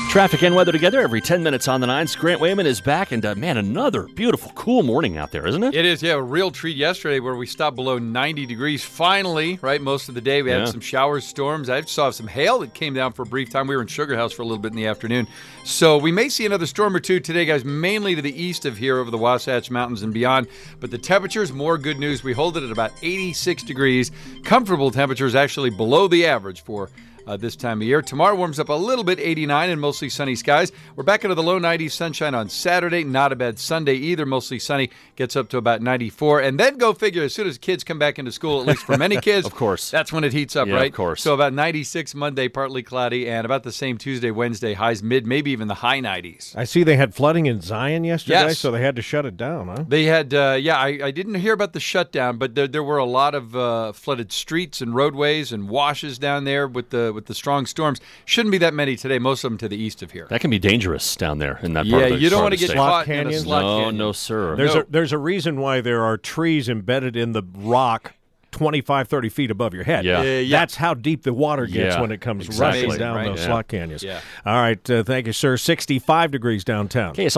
Traffic and weather together every 10 minutes on the 9s. Grant Wayman is back, and man, another beautiful, cool morning out there, isn't it? It is, yeah. A real treat yesterday where we stopped below 90 degrees. Finally, right, most of the day we had some showers, storms. I saw some hail that came down for a brief time. We were in Sugar House for a little bit in the afternoon. So we may see another storm or two today, guys, mainly to the east of here over the Wasatch Mountains and beyond. But the temperatures, more good news. We hold it at about 86 degrees. Comfortable temperatures actually below the average for this time of year. Tomorrow warms up a little bit, 89 and mostly sunny skies. We're back into the low 90s, sunshine on Saturday. Not a bad Sunday either, mostly sunny. Gets up to about 94. And then go figure, as soon as kids come back into school, at least for many kids, of course, that's when it heats up, yeah, right? Of course. So about 96 Monday, partly cloudy, and about the same Tuesday, Wednesday, highs mid, maybe even the high 90s. I see they had flooding in Zion yesterday, Yes. so they had to shut it down, huh? They had, I didn't hear about the shutdown, but there were a lot of flooded streets and roadways and washes down there with the strong storms. Shouldn't be that many today, most of them to the east of here. That can be dangerous down there in that part of the you don't want to state. get caught Slot in a canyons? slot canyon. No, sir. There's a reason why there are trees embedded in the rock 25, 30 feet above your head. Yeah. That's how deep the water gets Yeah, when it comes exactly. rushing down Right. those Yeah. slot canyons. Yeah. All right, thank you, sir. 65 degrees downtown. Okay, so